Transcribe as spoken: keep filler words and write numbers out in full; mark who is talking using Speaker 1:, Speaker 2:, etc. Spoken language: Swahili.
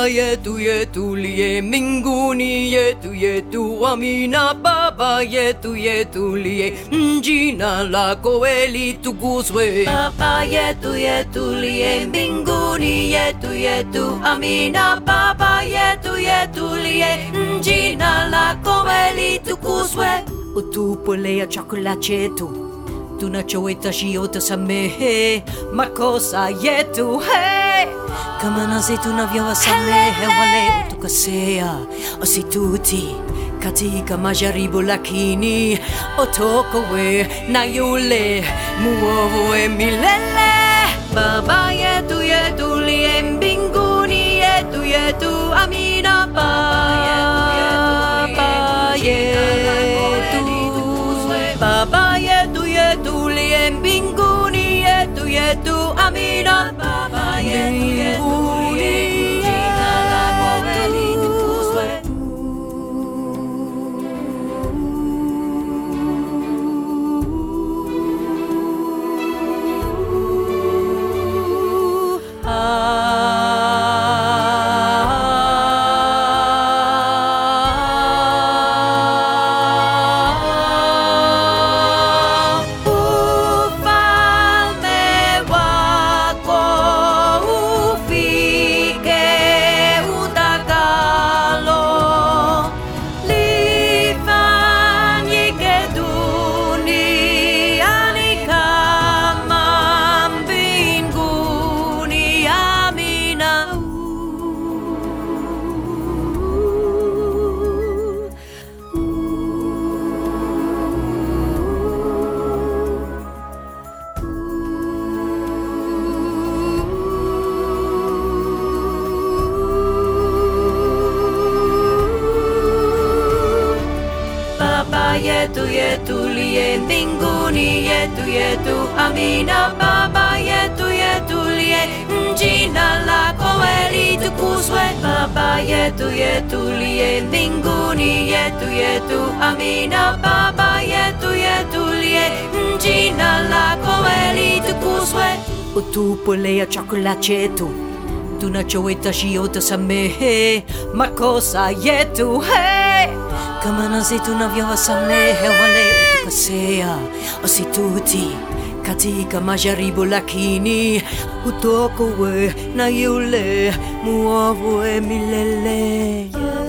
Speaker 1: yetu yetu liye mbinguni, yetu yetu amina. Baba yetu yetu liye, jina lako litukuzwe. Baba yetu yetu liye mbinguni, yetu yetu amina. Baba yetu yetu liye, jina lako litukuzwe. Utupolea chakula chetu tunachohitaji, utasamehe makosa yetu, hey, kama nasi tunavyowasamehe wale utukosea, usitutie katika majaribu, lakini utuokoe na yule muovu milele. Baba yetu yetu liye mbinguni, yetu yetu amina. Baba yetu, Baba yetu yetu liye mbinguni, yetu yetu amina. Baba yetu mbinguni, jina lako litukuzwe. Yetu yetu liye mbinguni, yetu yetu amina. Baba yetu yetu liye, jina lako litukuzwe. Baba yetu yetu liye mbinguni, yetu yetu amina. Baba yetu yetu liye, jina lako litukuzwe. Utupolea chakula chetu tunachohitaji, utasamehe makosa yetu, hey, kama nasi tunavyowasamehe wale utukosea, usitutie katika majaribu, lakini utuokoe na yule muovu milele.